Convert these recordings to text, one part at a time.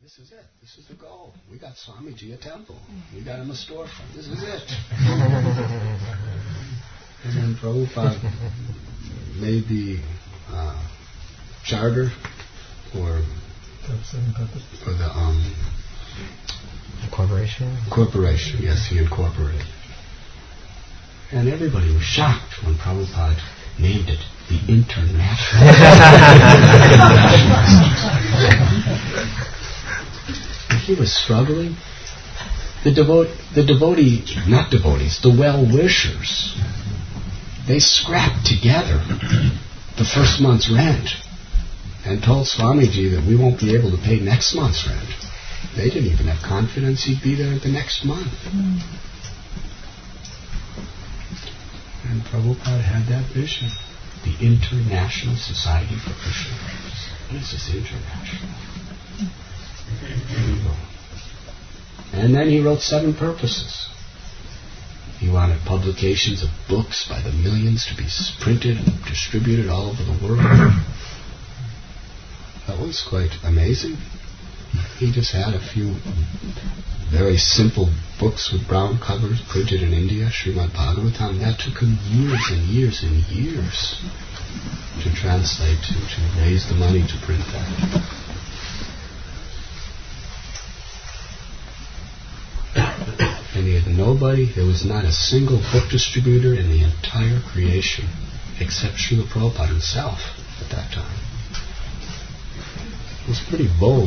This is it. This is the goal. We got Swamiji a temple. We got him a storefront. This is it. And then Prabhupada made the charter for the corporation. Yes, he incorporated. And everybody was shocked when Prabhupada named it the International. He was struggling. The well-wishers, they scrapped together the first month's rent and told Swamiji that we won't be able to pay next month's rent. They didn't even have confidence he'd be there the next month. And Prabhupada had that vision. The International Society for Krishna. What is this international? And then he wrote 7 purposes. He wanted publications of books by the millions to be printed and distributed all over the world. That was quite amazing. He just had a few very simple books with brown covers printed in India, Srimad Bhagavatam. That took him years and years and years to translate, to raise the money to print that. And he had nobody, there was not a single book distributor in the entire creation except Srila Prabhupada himself at that time. It was pretty bold.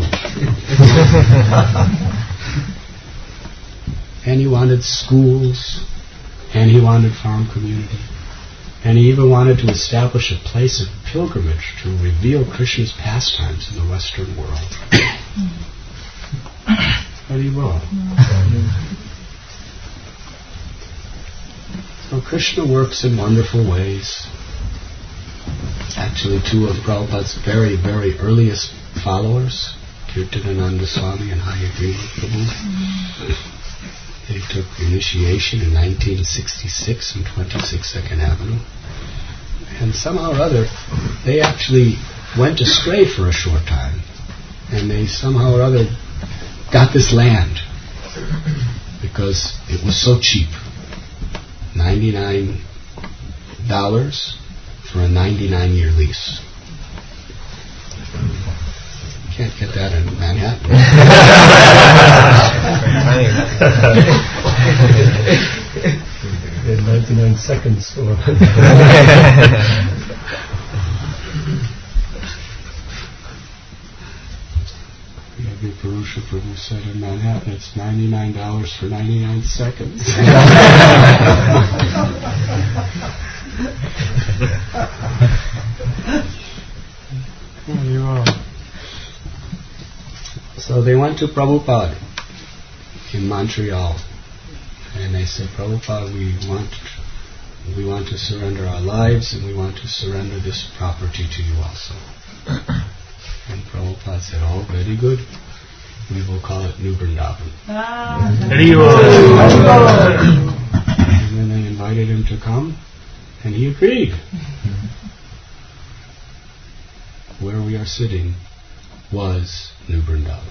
And he wanted schools, and he wanted farm community, and he even wanted to establish a place of pilgrimage to reveal Krishna's pastimes in the Western world. But he wrote. So Krishna works in wonderful ways. Actually, 2 of Prabhupada's very, very earliest followers, Kirtanananda Swami and Hayagriva Prabhu, they took initiation in 1966 in 26 Second Avenue. And somehow or other, they actually went astray for a short time. And they somehow or other got this land because it was so cheap. $99 for a 99-year lease. Can't get that in Manhattan. In 99 seconds. Purusha Prabhu said in Manhattan it's $99 for 99 seconds. There you are. So they went to Prabhupada in Montreal and they said, Prabhupada, we want to surrender our lives and we want to surrender this property to you also. And Prabhupada said, oh, very good. We will call it New Vrindavan. And then they invited him to come, and he agreed. Where we are sitting was New Vrindavan.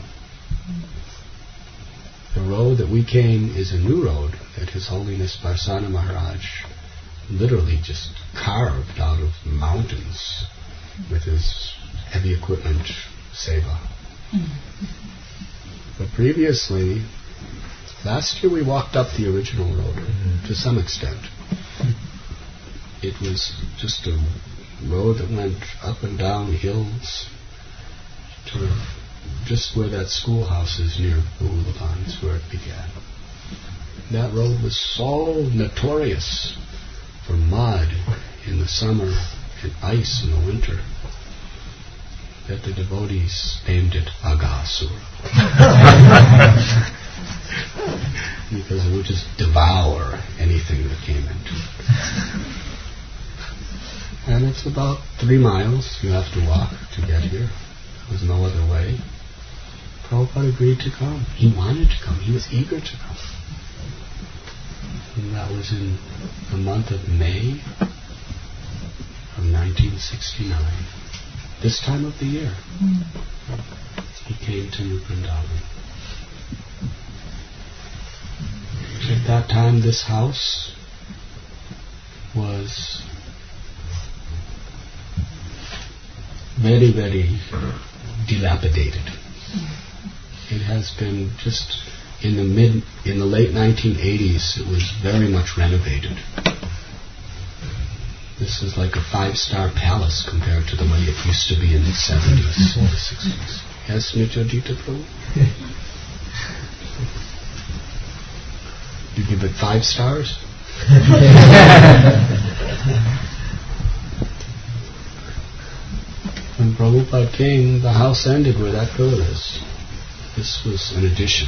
The road that we came is a new road that His Holiness Barsana Maharaj literally just carved out of mountains with his heavy equipment seva. But previously, last year we walked up the original road to some extent. It was just a road that went up and down hills to just where that schoolhouse is near Bulavan is where it began. That road was so notorious for mud in the summer and ice in the winter that the devotees named it Aghasura. Because it would just devour anything that came into it. And it's about 3 miles you have to walk to get here. There was no other way. Prabhupada agreed to come. He wanted to come. He was eager to come. And that was in the month of May of 1969. This time of the year. he came to New Vrindavan. At that time, this house was very, very dilapidated. It has been just in the late 1980s, it was very much renovated. This is like a 5-star palace compared to the way it used to be in the 70s or the 60s. Yes, Nityajita Prabhu? You give it 5 stars? When Prabhupada came, the house ended where that pillar is. This was an addition.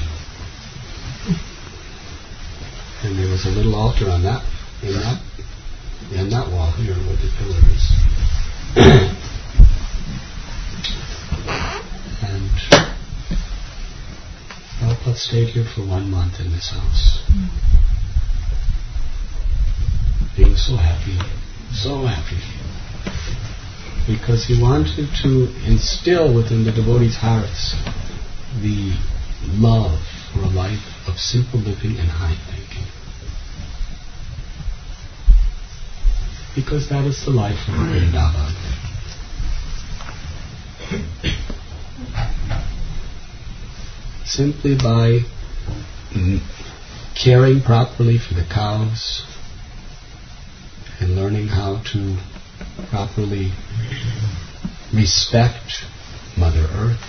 And there was a little altar on that, in that wall here where the pillar is. And Prabhupada stayed here for 1 month in this house. Being so happy. Because he wanted to instill within the devotees' hearts the love for a life of simple living and high thinking. Because that is the life of Vrindavan. Simply by caring properly for the cows and learning how to properly respect Mother Earth,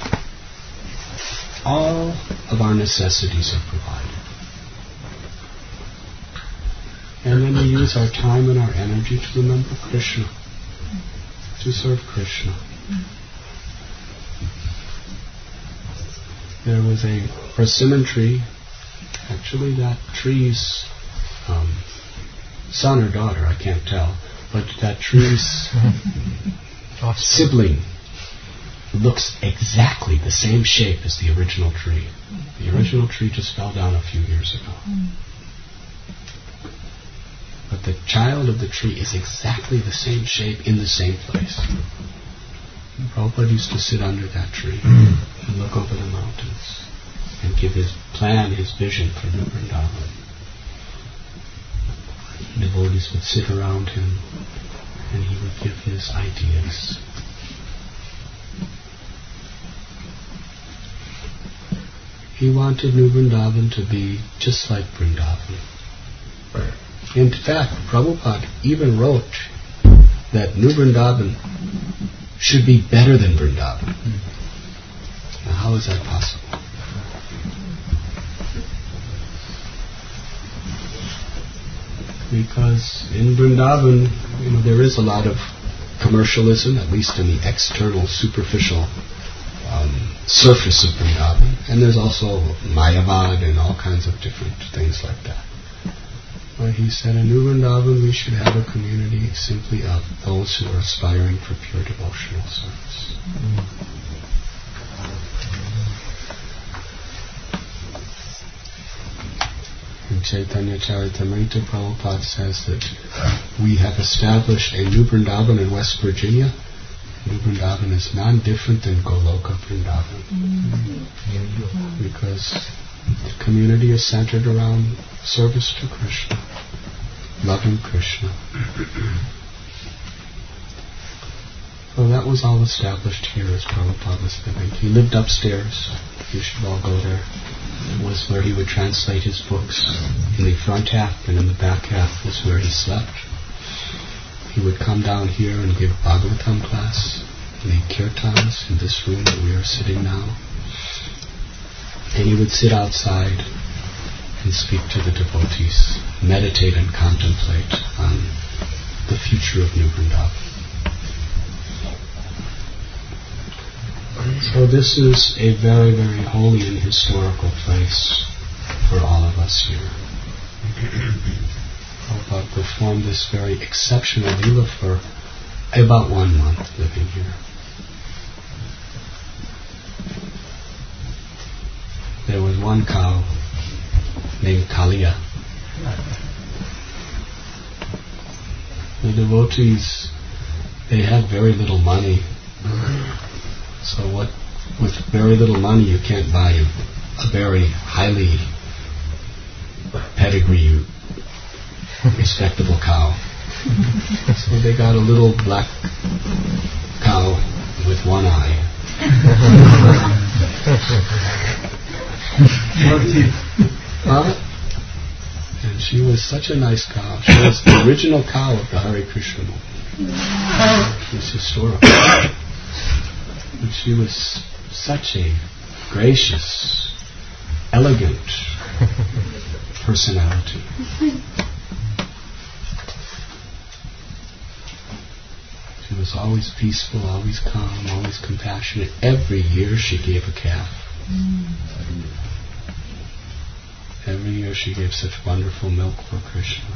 all of our necessities are provided. And then we use our time and our energy to remember Krishna, to serve Krishna. There was a persimmon tree. Actually, that tree's son or daughter, I can't tell, but that tree's sibling looks exactly the same shape as the original tree. The original tree just fell down a few years ago. But the child of the tree is exactly the same shape in the same place. And Prabhupada used to sit under that tree and look over the mountains and give his plan, his vision for New Vrindavan. Devotees would sit around him and he would give his ideas. He wanted New Vrindavan to be just like Vrindavan. In fact, Prabhupada even wrote that New Vrindavan should be better than Vrindavan. Now, how is that possible? Because in Vrindavan, there is a lot of commercialism, at least in the external, superficial surface of Vrindavan. And there's also Mayavad and all kinds of different things like that. But he said in New Vrindavan we should have a community simply of those who are aspiring for pure devotional service. In Chaitanya Charitamrita, Prabhupada says that we have established a New Vrindavan in West Virginia. New Vrindavan is non-different than Goloka Vrindavan. Because the community is centered around service to Krishna, loving Krishna. So that was all established here as Prabhupada was living. He lived upstairs. You should all go there. It was where he would translate his books. In the front half and in the back half was where he slept. He would come down here and give Bhagavatam class, lead kirtans in this room where we are sitting now. And he would sit outside and speak to the devotees, meditate and contemplate on the future of New Vrindavan. So this is a very, very holy and historical place for all of us here. Prabhupada performed this very exceptional lila for about 1 month living here. There was one cow named Kalia. The devotees, they had very little money. So what with very little money you can't buy a very highly pedigree, respectable cow. So they got a little black cow with one eye. And she was such a nice cow. She was the original cow of the Hare Krishna movement. She was historical. And she was such a gracious, elegant personality. She was always peaceful, always calm, always compassionate. Every year she gave a calf. Every year she gave such wonderful milk for Krishna.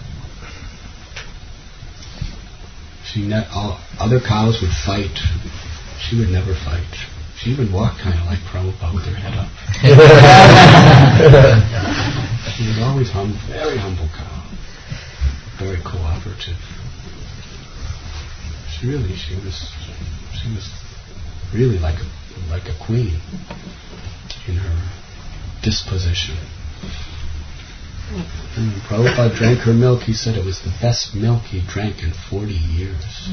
Other cows would fight. She would never fight. She even walked kind of like Prabhupada with her head up. She was always very humble cow. Very cooperative. She was really like a queen in her disposition. And when Prabhupada drank her milk, he said it was the best milk he drank in 40 years.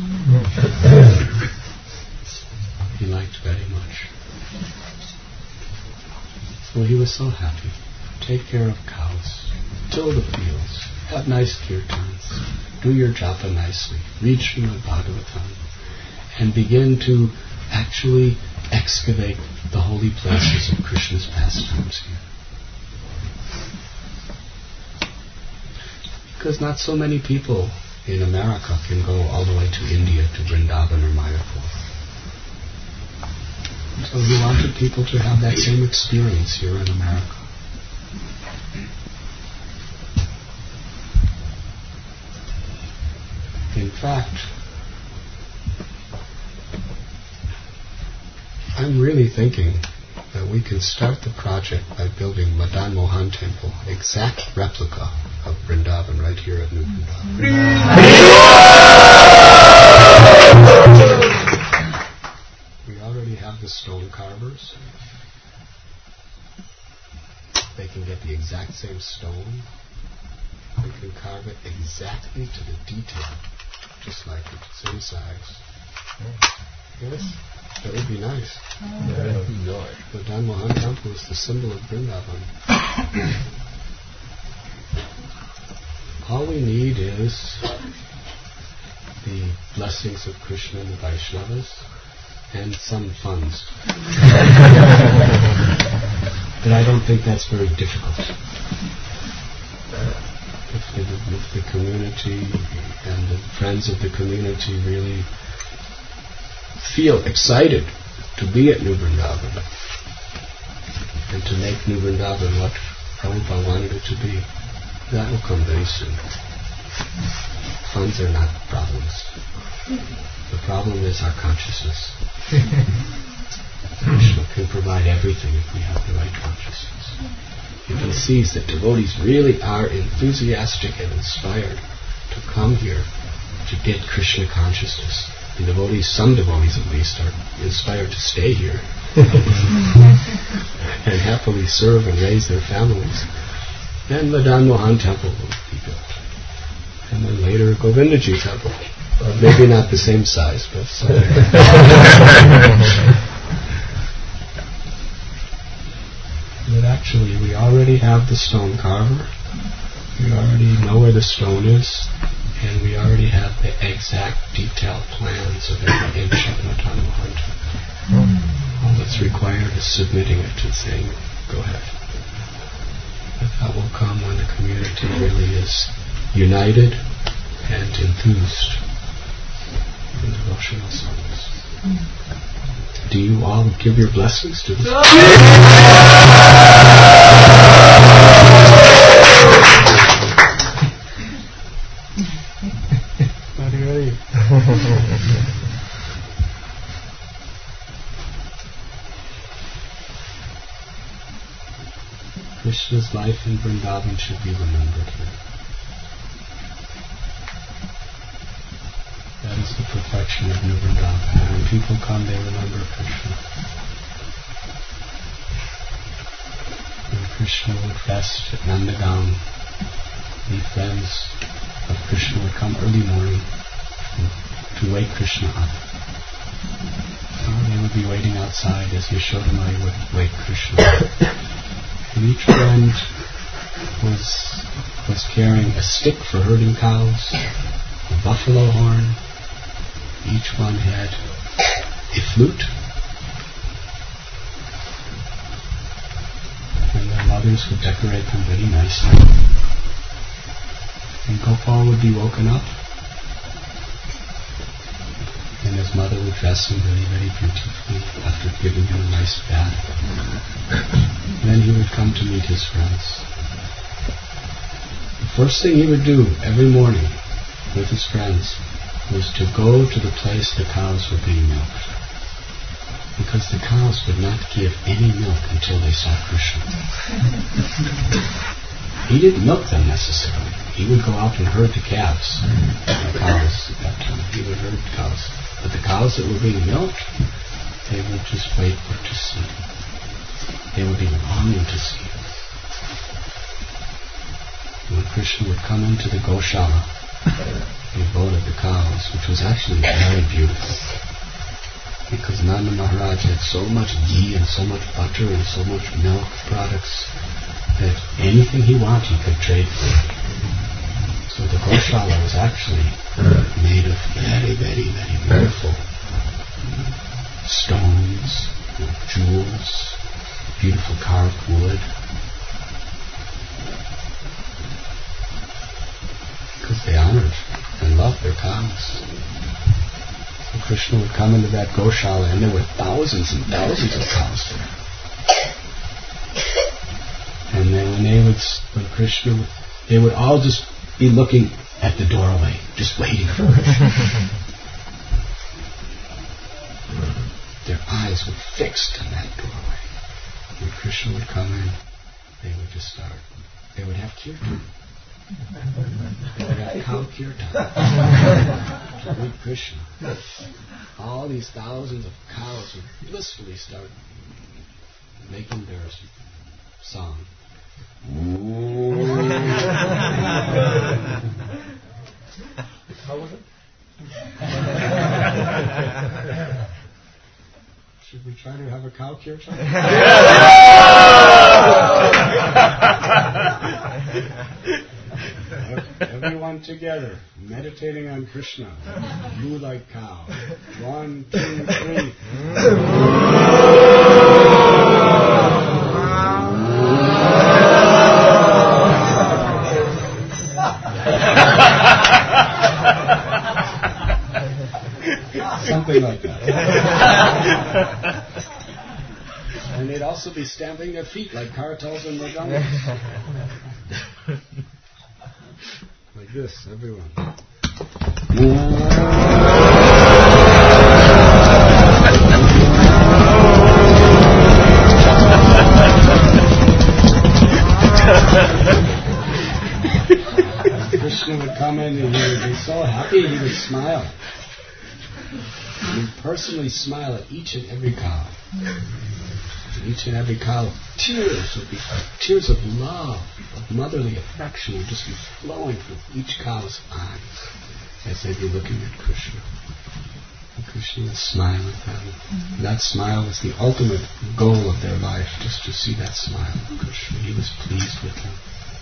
He liked very much. So he was so happy. Take care of cows, till the fields, have nice kirtans, do your japa nicely, read Srimad Bhagavatam, and begin to actually excavate the holy places of Krishna's pastimes here. Because not so many people in America can go all the way to India, to Vrindavan or Mayapur. So he wanted people to have that same experience here in America. In fact, I'm really thinking that we can start the project by building Madan Mohan Temple, exact replica of Vrindavan right here at New Vrindavan. We already have the stone carvers. They can get the exact same stone. They can carve it exactly to the detail, just like it, same size. Yes? That would be nice. Madan Mohan Temple is the symbol of Vrindavan. All we need is the blessings of Krishna and the Vaishnavas and some funds. But I don't think that's very difficult. If the community and the friends of the community really feel excited to be at New Vrindavan and to make New Vrindavan what Prabhupada wanted it to be, that will come very soon. Funds are not problems. The problem is our consciousness. Krishna can provide everything if we have the right consciousness. If he sees that devotees really are enthusiastic and inspired to come here to get Krishna consciousness, the devotees, some devotees at least, are inspired to stay here and happily serve and raise their families, then Madan Mohan Temple will be built. And then later Govindaji Temple. Maybe not the same size, but But actually we already have the stone carver. We already know where the stone is. And we already have the exact detailed plans of every inch of Madan Mohan Temple. All that's required is submitting it and saying, go ahead. But that will come when the community really is united and enthused in devotional service. Do you all give your blessings to this? Ready. Krishna's life in Vrindavan should be remembered here. That is the perfection of New Vrindavan. When people come, they remember Krishna. Krishna would rest at Nandagaon. The friends of Krishna would come early morning to wake Krishna up. They would be waiting outside as Yashoda Mai would wake Krishna up. And each friend was carrying a stick for herding cows, a buffalo horn. Each one had a flute. And their mothers would decorate them very nicely. And Gopal would be woken up, and his mother would dress him very, very beautifully after giving him a nice bath. Then he would come to meet his friends. The first thing he would do every morning with his friends was to go to the place the cows were being milked. Because the cows would not give any milk until they saw Krishna. He didn't milk them necessarily. He would go out and herd the calves, the cows at that time. He would herd cows. But the cows that were being milked, they would just wait for to see. They would be longing to see. When Krishna would come into the Goshala, the abode of the cows, which was actually very beautiful, because Nanda Maharaj had so much ghee and so much butter and so much milk products that anything he wanted he could trade for. So the Goshala was actually made of very, very, very beautiful stones, jewels, beautiful carved wood. Because they honored and loved their cows. So Krishna would come into that Goshala, and there were thousands and thousands of cows there. And then when Krishna, they would all just be looking at the doorway, just waiting for Krishna. Their eyes were fixed on that doorway. When Krishna would come in, they would just start. They would have kirtan. They would have cow kirtan to meet Krishna. All these thousands of cows would blissfully start making their song. How was it? Should we try to have a cow kirtan? Everyone together, meditating on Krishna. You like cow. 1, 2, 3. Something like that. And they'd also be stamping their feet like Karatals and Mridangams. Like this, everyone. Krishna would come in and he would be so happy he would smile. He would personally smile at each and every cow. Each and every cow, tears would be tears of love, of motherly affection would just be flowing from each cow's eyes as they'd be looking at Krishna. And Krishna would smile at them. And that smile was the ultimate goal of their life, just to see that smile of Krishna. He was pleased with them.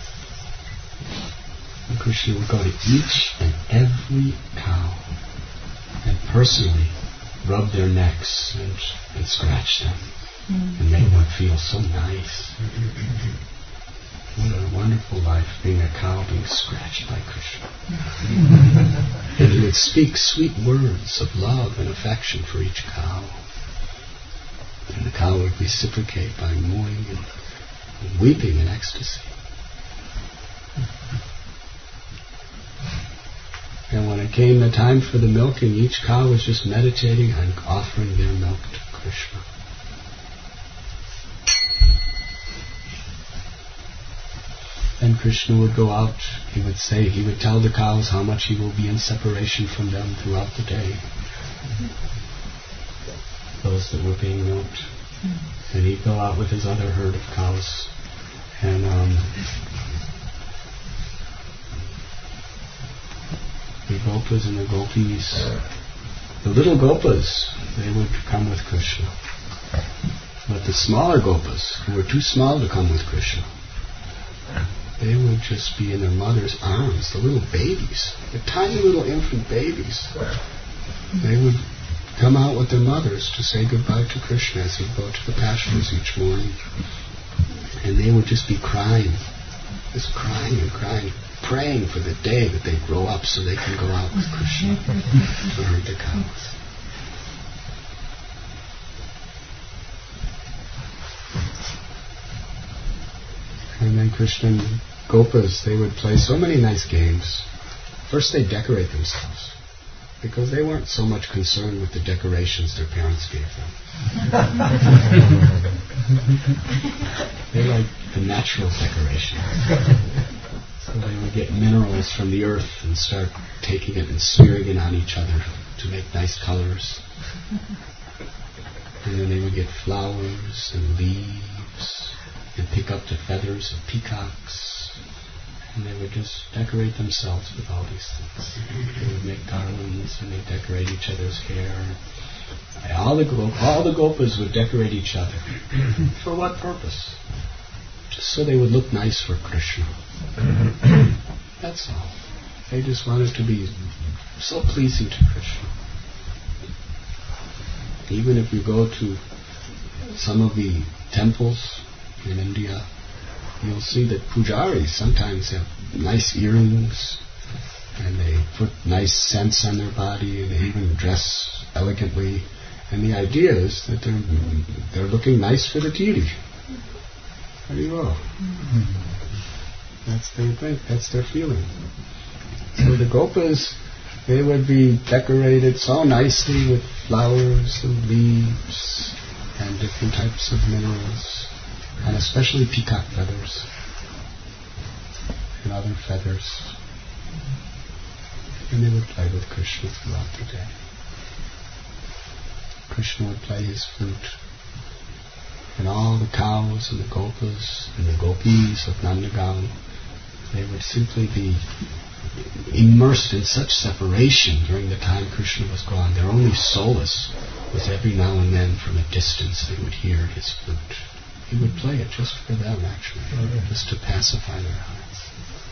And Krishna would go to each and every cow and personally rub their necks and scratch them. And make them feel so nice. What a wonderful life, being a cow being scratched by Krishna. And he would speak sweet words of love and affection for each cow. And the cow would reciprocate by mooing and weeping in ecstasy. And when it came the time for the milking, each cow was just meditating on offering their milk to Krishna. Then Krishna would go out, he would tell the cows how much he will be in separation from them throughout the day. Those that were being milked. And he'd go out with his other herd of cows, And the gopas and the gopis, the little gopas, they would come with Krishna. But the smaller gopas, who were too small to come with Krishna, they would just be in their mother's arms, the little babies, the tiny little infant babies. They would come out with their mothers to say goodbye to Krishna as he'd go to the pastures each morning. And they would just be crying, just crying and crying, praying for the day that they grow up so they can go out with Krishna to herd the cows. And then Krishna and Gopas, they would play so many nice games. First they'd decorate themselves, because they weren't so much concerned with the decorations their parents gave them. They liked the natural decoration. So they would get minerals from the earth and start taking it and smearing it on each other to make nice colors. And then they would get flowers and leaves and pick up the feathers of peacocks. And they would just decorate themselves with all these things. They would make garlands and they'd decorate each other's hair. All the gopas would decorate each other. For what purpose? Just so they would look nice for Krishna. That's all. They just wanted to be so pleasing to Krishna. Even if you go to some of the temples in India, you'll see that pujaris sometimes have nice earrings and they put nice scents on their body and they even dress elegantly. And the idea is that they're looking nice for the deity. There you go. That's their thing. That's their feeling. So the gopas, they would be decorated so nicely with flowers and leaves and different types of minerals, and especially peacock feathers and other feathers. And they would play with Krishna throughout the day. Krishna would play his flute. And all the cows and the gopas and the gopis of Nandagaon, they would simply be immersed in such separation during the time Krishna was gone. Their only solace was every now and then from a distance they would hear his flute. He would play it just for them, actually, just to pacify their hearts.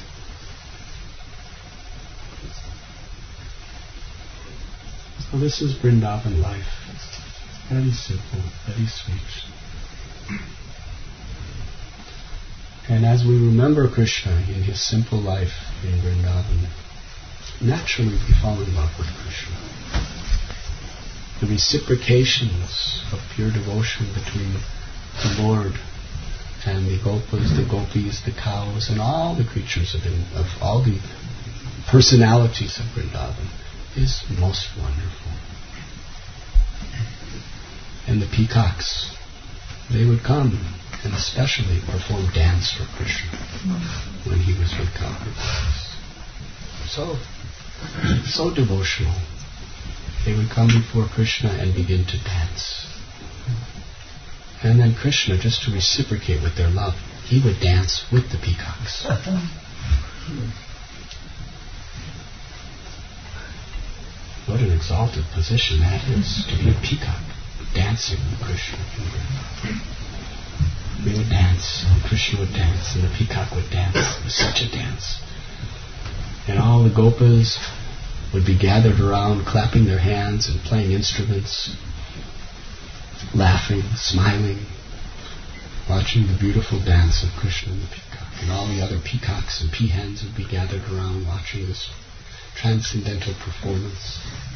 So this is Vrindavan life. Very simple, very sweet. And as we remember Krishna in his simple life in Vrindavan, naturally we fall in love with Krishna. The reciprocations of pure devotion between the Lord and the gopas, the gopis, the cows, and all the creatures of all the personalities of Vrindavan is most wonderful. And the peacocks, they would come and especially perform dance for Krishna when he was with God. So devotional. They would come before Krishna and begin to dance. And then Krishna, just to reciprocate with their love, he would dance with the peacocks. What an exalted position that is, to be a peacock dancing with Krishna. We would dance, and Krishna would dance, and the peacock would dance. It was such a dance. And all the gopas would be gathered around, clapping their hands and playing instruments, laughing, smiling, watching the beautiful dance of Krishna and the peacock. And all the other peacocks and peahens would be gathered around watching this transcendental performance.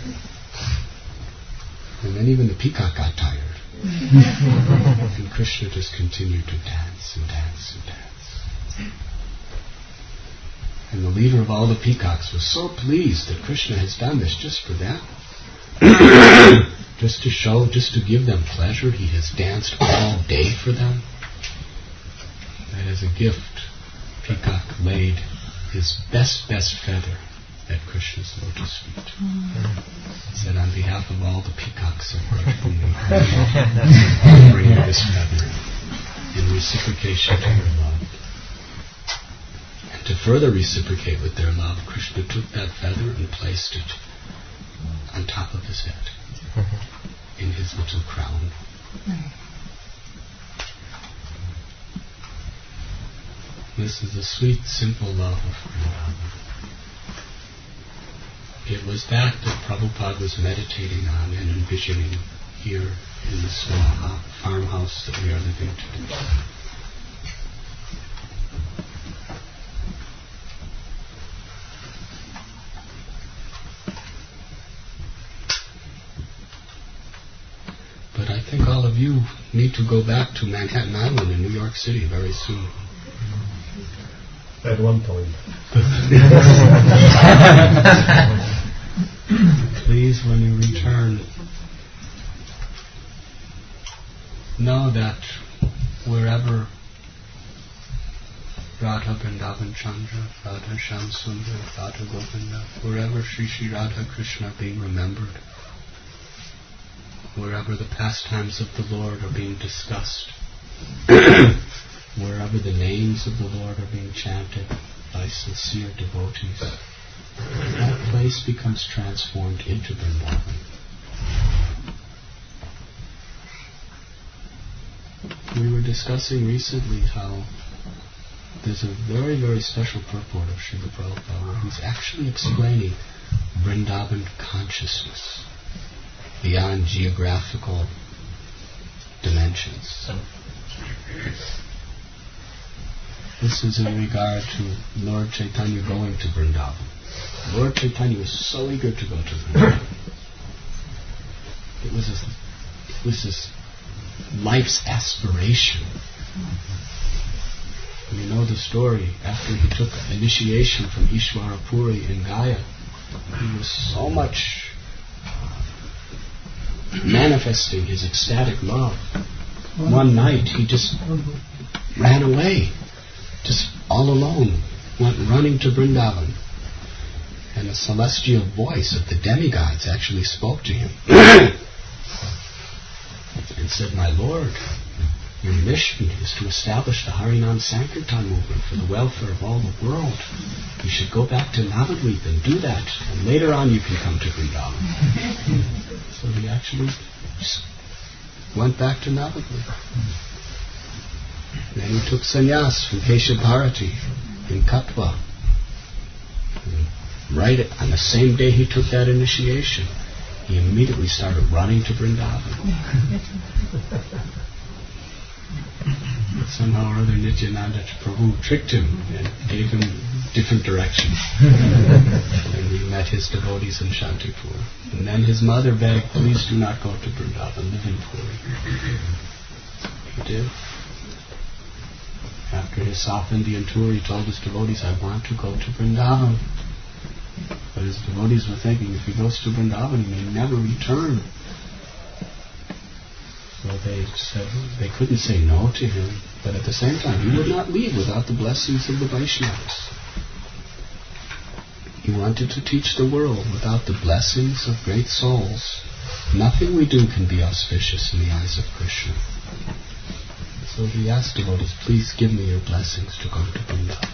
And then even the peacock got tired. And Krishna just continued to dance and dance and dance. And the leader of all the peacocks was so pleased that Krishna has done this just for them. Just to show, just to give them pleasure, he has danced all day for them. And as a gift, Peacock laid his best feather at Krishna's lotus feet. He said, on behalf of all the peacocks of Brajabhumi, I bring you this feather in reciprocation to your love. to further reciprocate with their love, Krishna took that feather and placed it on top of his head, in his little crown. This is the sweet, simple love of Vrindavan. It was that Prabhupada was meditating on and envisioning here in the small farmhouse that we are living today. But I think all of you need to go back to Manhattan Island in New York City very soon. At one point. Please, when you return, know that wherever Radha Vrindavan Chandra, Radha Shyam Sundar, Radha Govinda, wherever Sri Sri Radha Krishna are being remembered, wherever the pastimes of the Lord are being discussed, wherever the names of the Lord are being chanted by sincere devotees, that place becomes transformed into Vrindavan. We were discussing recently how there's a very, very special purport of Srila Prabhupada where he's actually explaining Vrindavan consciousness beyond geographical dimensions. This is in regard to Lord Chaitanya going to Vrindavan. Lord Chaitanya was so eager to go to Vrindavan. It was his life's aspiration. You know the story. After he took initiation from Ishwara Puri in Gaya, he was so much manifesting his ecstatic love. One night he just ran away, just all alone, went running to Vrindavan. And a celestial voice of the demigods actually spoke to him and said, "My Lord, your mission is to establish the Harinam Sankirtan movement for the welfare of all the world. You should go back to Navadvip and do that, and later on you can come to Vrindavan." So he actually just went back to Navadvip. Then he took sannyas from Keshav Bharati in Katwa. And right on the same day he took that initiation, he immediately started running to Vrindavan. But somehow or other Nityananda Prabhu tricked him and gave him different directions. And he met his devotees in Shantipur. And then his mother begged, "Please do not go to Vrindavan, live in Puri." He did. After his South Indian tour, he told his devotees, "I want to go to Vrindavan." But his devotees were thinking, if he goes to Vrindavan, he may never return. So they said they couldn't say no to him, but at the same time, he would not leave without the blessings of the Vaishnavas. He wanted to teach the world. Without the blessings of great souls, nothing we do can be auspicious in the eyes of Krishna. So he asked devotees, "Please give me your blessings to go to Vrindavan."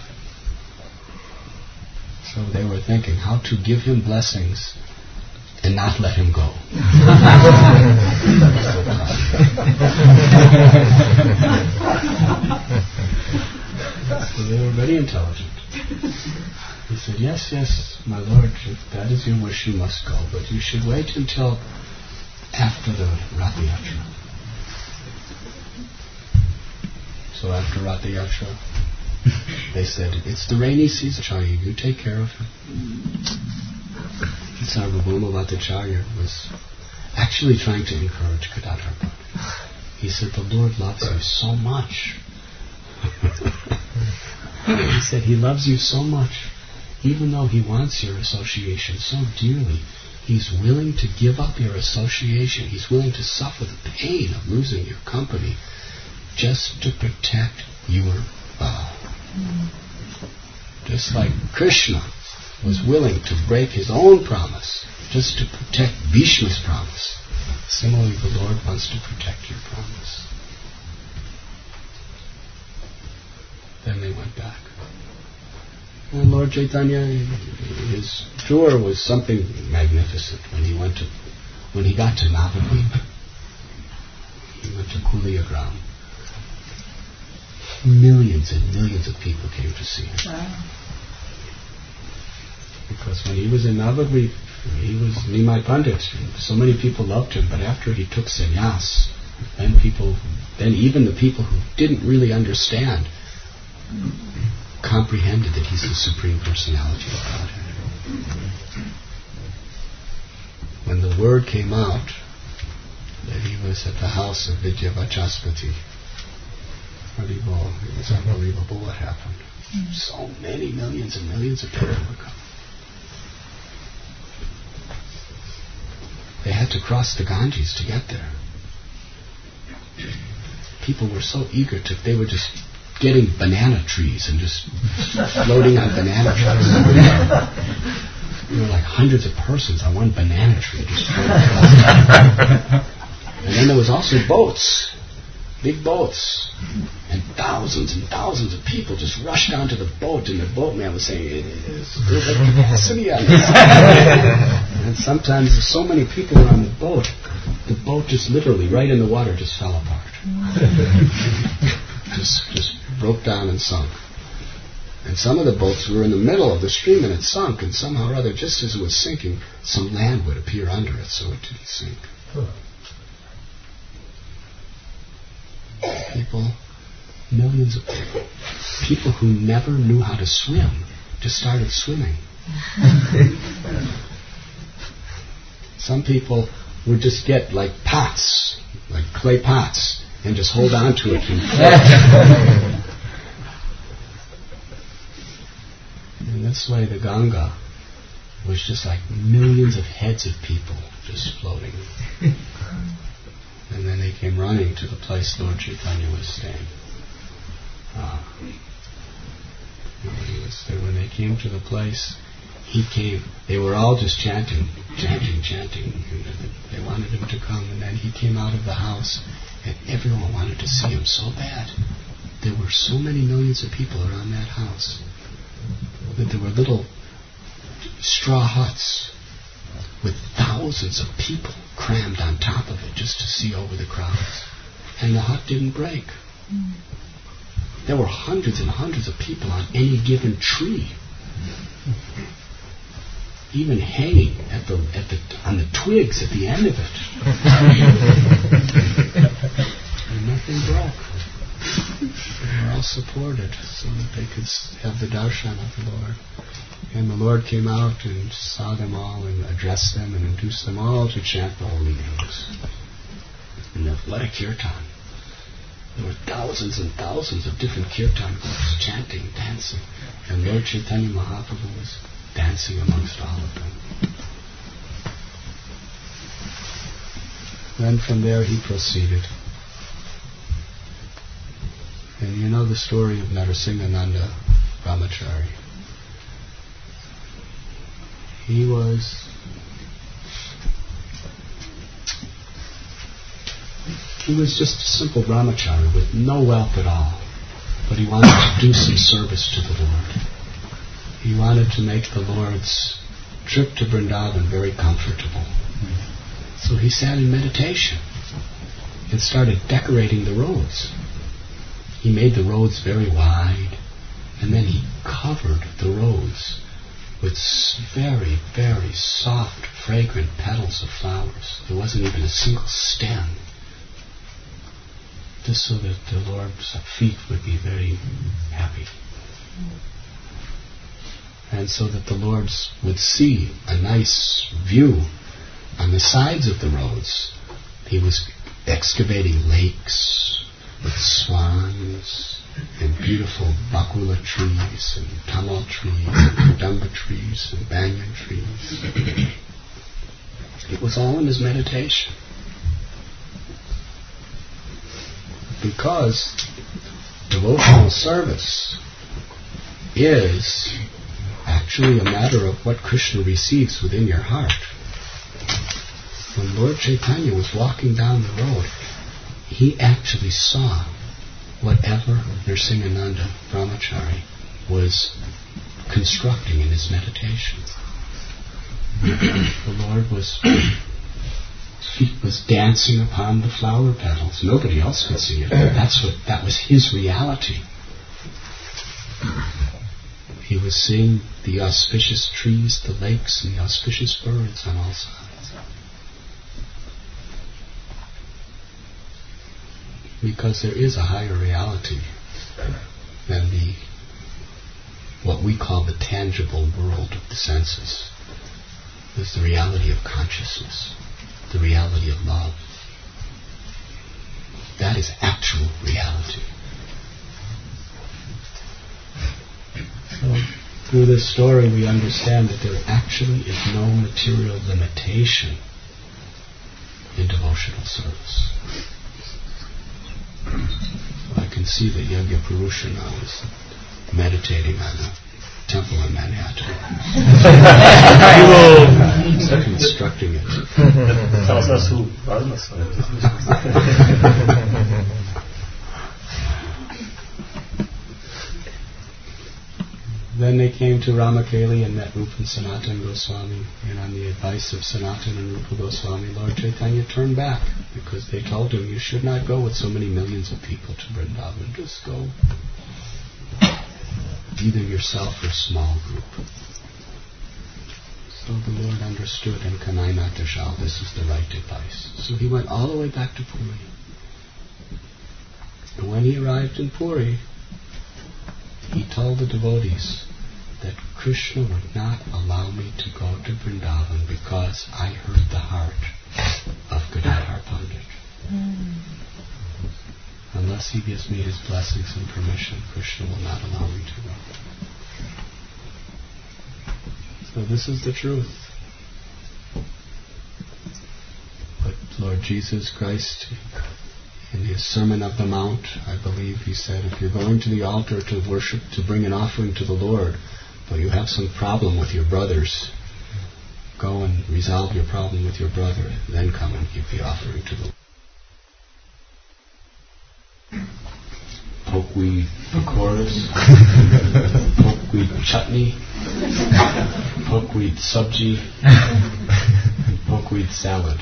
So they were thinking how to give him blessings and not let him go. So they were very intelligent. He said, yes, my Lord, if that is your wish, you must go, but you should wait until after the Rath Yatra. So after Rath Yatra, they said, it's the rainy season, Acharya, you take care of him. Sarvabhauma Bhattacharya was actually trying to encourage Gadadhar Pandit. He said, the Lord loves you so much. He said, he loves you so much, even though he wants your association so dearly, he's willing to give up your association. He's willing to suffer the pain of losing your company just to protect your vow. Just like Krishna was willing to break his own promise just to protect Bhishma's promise, similarly the Lord wants to protect your promise. Then they went back. And Lord Chaitanya, his tour was something magnificent. When he got to Navadvip, he went to Kuliagram. Millions and millions of people came to see him. Wow. Because when he was in Navadvip, he was Nimai Pandit. So many people loved him, but after he took sannyas, then even the people who didn't really understand comprehended that he's the Supreme Personality of Godhead. When the word came out that he was at the house of Vidyavachaspati, it was unbelievable what happened. So many millions and millions of people would come. They had to cross the Ganges to get there. People were so eager they were just getting banana trees and just floating on banana trees. There were like hundreds of persons on one banana tree just floating across. And then there was also boats, big boats, and thousands of people just rushed down to the boat, and the boatman was saying, there's a capacity on this. And sometimes there's so many people on the boat just literally, right in the water, just fell apart. just broke down and sunk. And some of the boats were in the middle of the stream and it sunk, and somehow or other, just as it was sinking, some land would appear under it so it didn't sink. People, millions of people who never knew how to swim, just started swimming. Some people would just get like pots, like clay pots, and just hold on to it and float. In this way, the Ganga was just like millions of heads of people just floating. And then they came running to the place Lord Chaitanya was staying. When they came to the place, he came. They were all just chanting. They wanted him to come, and then he came out of the house, and everyone wanted to see him so bad. There were so many millions of people around that house that there were little straw huts with thousands of people crammed on top of it just to see over the crowds. And the hut didn't break. There were hundreds and hundreds of people on any given tree, even hanging on the twigs at the end of it. And nothing broke. They were all supported so that they could have the darshan of the Lord. And the Lord came out and saw them all and addressed them and induced them all to chant the holy names. And what a kirtan. There were thousands and thousands of different kirtan groups chanting, dancing. And Lord Chaitanya Mahaprabhu was dancing amongst all of them. Then from there he proceeded. And you know the story of Narasimhananda Brahmachari. He was just a simple brahmachari with no wealth at all, but he wanted to do some service to the Lord. He wanted to make the Lord's trip to Vrindavan very comfortable. So he sat in meditation and started decorating the roads. He made the roads very wide, and then he covered the roads with very, very soft, fragrant petals of flowers. There wasn't even a single stem. Just so that the Lord's feet would be very happy. And so that the Lords would see a nice view on the sides of the roads. He was excavating lakes with swans and beautiful bakula trees and tamal trees and kadamba trees and banyan trees. It was all in his meditation. Because devotional service is actually a matter of what Krishna receives within your heart. When Lord Chaitanya was walking down the road, he actually saw whatever Narasimhananda Brahmachari was constructing in his meditation. The Lord was dancing upon the flower petals. Nobody else could see it. That was his reality. He was seeing the auspicious trees, the lakes, and the auspicious birds on all sides. Because there is a higher reality than what we call the tangible world of the senses. There's the reality of consciousness, the reality of love. That is actual reality. So, through this story we understand that there actually is no material limitation in devotional service. I can see that Yogya Purusha now is meditating on a temple in Manhattan. He's constructing it. Tells us who runs it. Then they came to Ramakeli and met Rupa and Sanatana Goswami, and on the advice of Sanatana and Rupa Goswami, Lord Chaitanya turned back because they told him, you should not go with so many millions of people to Vrindavan, just go either yourself or a small group. So the Lord understood, and Kanai Natashal, this is the right advice. So he went all the way back to Puri. And when he arrived in Puri, he told the devotees that Krishna would not allow me to go to Vrindavan because I heard the heart of Gadadhar Pandit. Unless he gives me his blessings and permission, Krishna will not allow me to go. So this is the truth. But Lord Jesus Christ, in his Sermon of the Mount, I believe he said, if you're going to the altar to worship, to bring an offering to the Lord, but you have some problem with your brothers, go and resolve your problem with your brother, then come and give the offering to the Lord. Pokeweed pakoras, pokeweed chutney, pokeweed sabji, and pokeweed salad.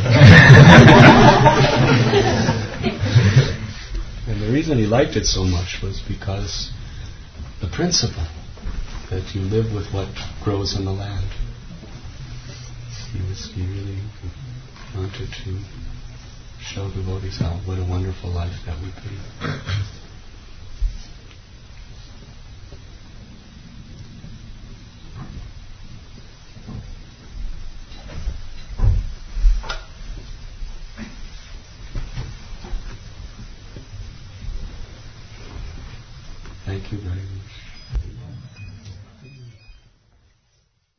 And the reason he liked it so much was because the principle that you live with what grows in the land. He really wanted to show devotees what a wonderful life that would be. Thank you very much.